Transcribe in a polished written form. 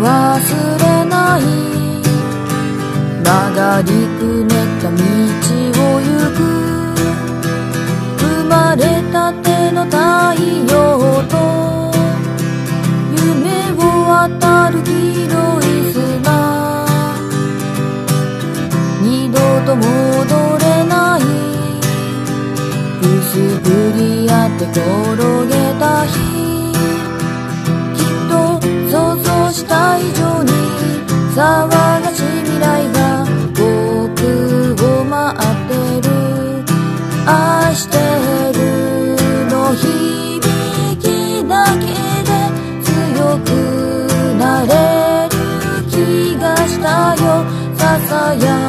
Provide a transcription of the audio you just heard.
忘れない。曲がりくねった道を行く。生まれたての太陽と夢を渡る黄色い砂。二度と戻れない。くすぶり合って転げた日、きっと想像した以上に騒がしい未来が僕を待ってる。愛してるの響きだけで強くなれる気がしたよ。ささや